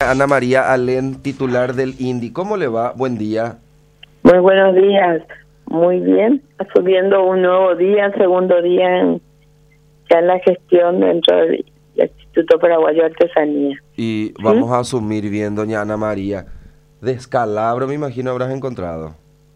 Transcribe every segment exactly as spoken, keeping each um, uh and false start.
doña Ana María Alén, titular del I N D I. ¿Cómo le va? Buen día. Muy buenos días. Muy bien. Asumiendo un nuevo día, segundo día en, ya en la gestión dentro del Instituto Paraguayo de Artesanía. Y vamos ¿Sí? a asumir bien, doña Ana María. Descalabro, me imagino, habrás encontrado.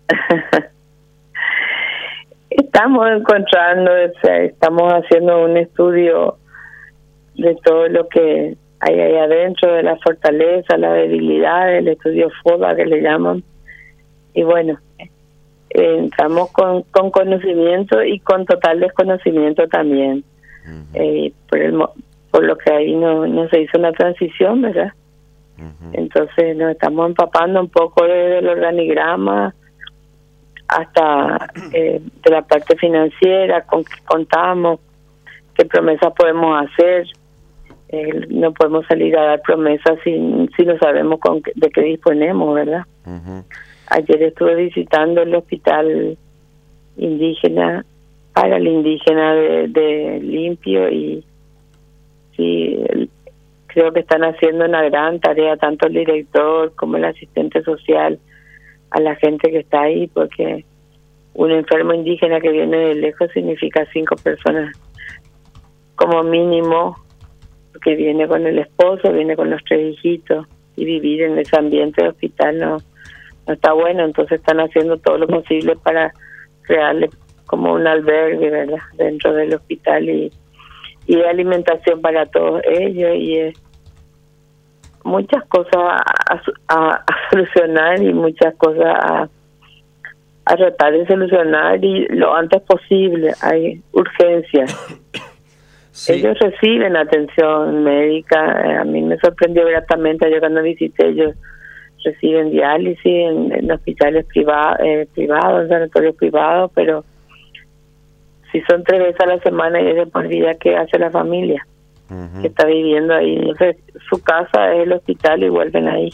Estamos encontrando, o sea, estamos haciendo un estudio de todo lo que hay ahí adentro, de la fortaleza, la debilidad, el estudio FODA que le llaman. Y bueno, eh, entramos con, con conocimiento y con total desconocimiento también. Uh-huh. eh, por, el, por lo que ahí no, no se hizo una transición, ¿verdad? Uh-huh. Entonces nos estamos empapando un poco desde el organigrama hasta eh, de la parte financiera, con qué contamos, qué promesas podemos hacer. Eh, no podemos salir a dar promesas si, si no sabemos con qué, de qué disponemos, ¿verdad? Uh-huh. Ayer estuve visitando el hospital indígena, para el indígena de, de Limpio, y sí, el, creo que están haciendo una gran tarea, tanto el director como el asistente social, a la gente que está ahí, porque un enfermo indígena que viene de lejos significa cinco personas como mínimo, que viene con el esposo, viene con los tres hijitos, y vivir en ese ambiente de hospital no, no está bueno. Entonces están haciendo todo lo posible para crearle como un albergue, ¿verdad?, dentro del hospital, y, y alimentación para todos ellos, y eh, muchas cosas a, a, a solucionar y muchas cosas a, a tratar de solucionar, y lo antes posible. Hay urgencias. Sí. Ellos reciben atención médica. A mí me sorprendió gratamente, yo cuando visité, ellos reciben diálisis en, en hospitales privados, eh, privados, en sanatorios privados, pero si son tres veces a la semana y es de por vida, ¿qué hace la familia uh-huh. que está viviendo ahí? Entonces, su casa es el hospital y vuelven ahí.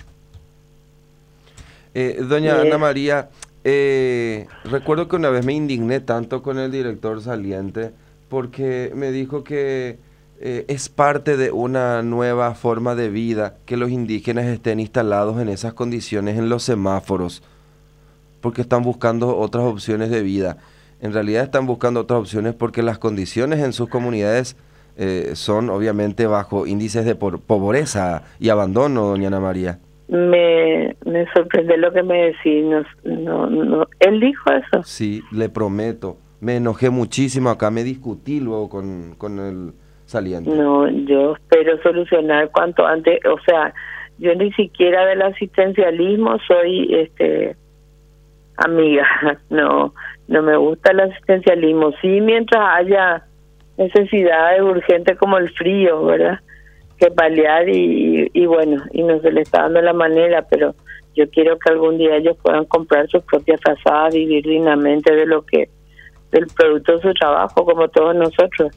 Eh, doña y Ana es... María, eh, recuerdo que una vez me indigné tanto con el director saliente porque me dijo que eh, es parte de una nueva forma de vida que los indígenas estén instalados en esas condiciones en los semáforos, porque están buscando otras opciones de vida. En realidad están buscando otras opciones porque las condiciones en sus comunidades eh, son obviamente bajo índices de por, pobreza y abandono, doña Ana María. Me, me sorprende lo que me decís. No, no, no. ¿Él dijo eso? Sí, le prometo. Me enojé muchísimo acá, me discutí luego con, con el saliente. No, yo espero solucionar cuanto antes. O sea, yo ni siquiera del asistencialismo soy este amiga. No, no me gusta el asistencialismo. Sí, mientras haya necesidades urgentes como el frío, ¿verdad?, que paliar, y, y bueno, y no se le está dando la manera, pero yo quiero que algún día ellos puedan comprar sus propias frazadas, vivir dignamente de lo que, del producto de su trabajo, como todos nosotros,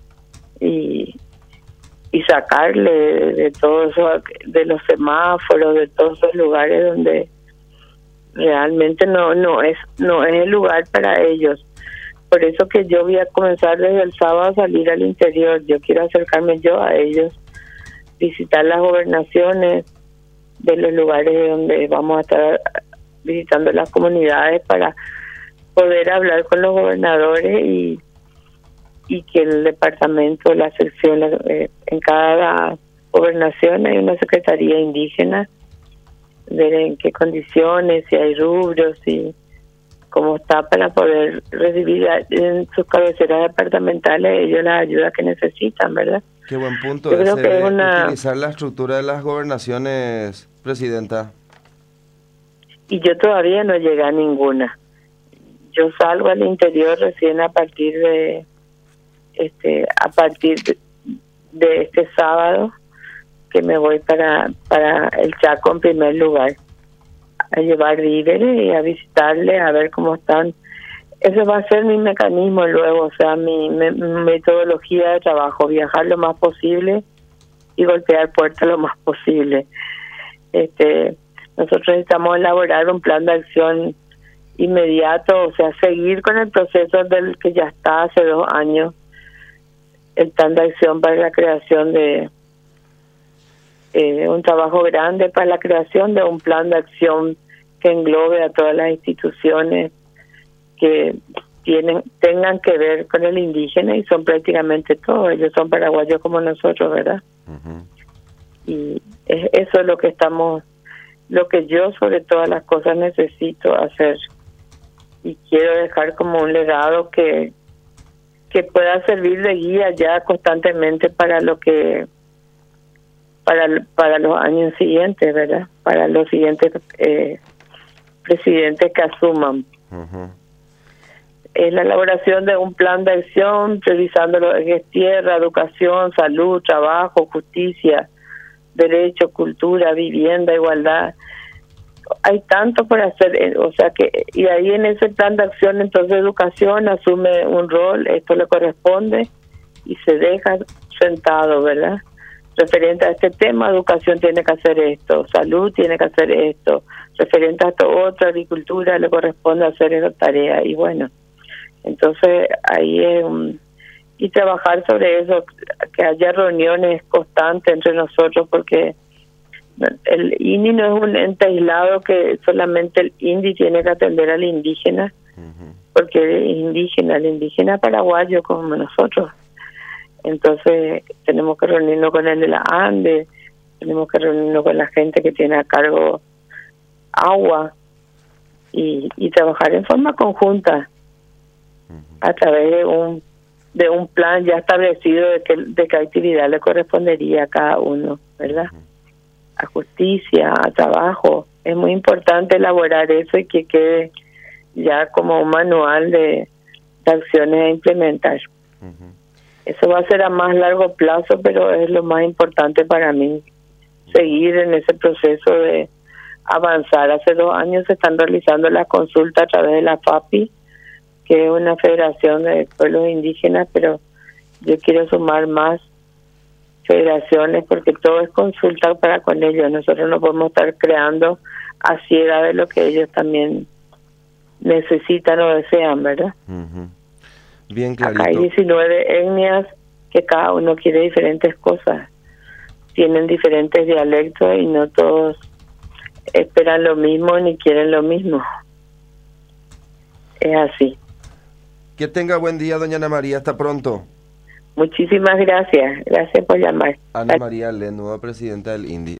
y y sacarle de, de todo eso, de los semáforos, de todos esos lugares donde realmente no no es no es el lugar para ellos. Por eso que yo voy a comenzar desde el sábado a salir al interior. Yo quiero acercarme yo a ellos, visitar las gobernaciones de los lugares donde vamos a estar visitando las comunidades, para poder hablar con los gobernadores y y que el departamento, la sección, eh, en cada gobernación hay una secretaría indígena, ver en qué condiciones, si hay rubros, y cómo está, para poder recibir en sus cabeceras departamentales ellos la ayuda que necesitan, ¿verdad? Qué buen punto Yo creo ese que de es una... utilizar la estructura de las gobernaciones, presidenta. Y yo todavía no llegué a ninguna. Yo salgo al interior recién a partir de este a partir de, de este sábado, que me voy para para el Chaco en primer lugar, a llevar víveres y a visitarles, a ver cómo están. Ese va a ser mi mecanismo luego, o sea, mi, mi metodología de trabajo: viajar lo más posible y golpear puertas lo más posible. Este, nosotros necesitamos elaborar un plan de acción inmediato, o sea, seguir con el proceso del que ya está hace dos años, el plan de acción para la creación de eh, un trabajo grande para la creación de un plan de acción que englobe a todas las instituciones que tienen tengan que ver con el indígena, y son prácticamente todos, ellos son paraguayos como nosotros, ¿verdad? Uh-huh. Y es, eso es lo que estamos, lo que yo sobre todas las cosas necesito hacer, y quiero dejar como un legado que que pueda servir de guía ya constantemente para lo que para para los años siguientes, ¿verdad? Para los siguientes eh, presidentes que asuman. Uh-huh. Es la elaboración de un plan de acción, revisando lo que es tierra, educación, salud, trabajo, justicia, derecho, cultura, vivienda, igualdad. Hay tanto por hacer, o sea que, y ahí en ese plan de acción, entonces educación asume un rol, esto le corresponde, y se deja sentado, ¿verdad? Referente a este tema, educación tiene que hacer esto, salud tiene que hacer esto, referente a esto otro, agricultura le corresponde hacer esa tarea, y bueno, entonces ahí es un, y trabajar sobre eso, que haya reuniones constantes entre nosotros, porque el I N I no es un ente aislado que solamente el I N D I tiene que atender al indígena, uh-huh. porque es indígena, el indígena paraguayo como nosotros. Entonces tenemos que reunirnos con el de la Ande, tenemos que reunirnos con la gente que tiene a cargo agua, y, y trabajar en forma conjunta uh-huh. a través de un de un plan ya establecido de que de qué actividad le correspondería a cada uno, ¿verdad? Uh-huh. A justicia, a trabajo. Es muy importante elaborar eso y que quede ya como un manual de, de acciones a implementar. Uh-huh. Eso va a ser a más largo plazo, pero es lo más importante para mí, seguir en ese proceso de avanzar. Hace dos años se están realizando las consultas a través de la FAPI, que es una federación de pueblos indígenas, pero yo quiero sumar más federaciones, porque todo es consulta para con ellos. Nosotros no podemos estar creando a ciega de lo que ellos también necesitan o desean, ¿verdad? Uh-huh. Bien clarito. Acá hay diecinueve etnias que cada uno quiere diferentes cosas, tienen diferentes dialectos y no todos esperan lo mismo ni quieren lo mismo. Es así. Que tenga buen día, doña Ana María. Hasta pronto. Muchísimas gracias. Gracias por llamar. Ana María Le, nueva presidenta del I N D I.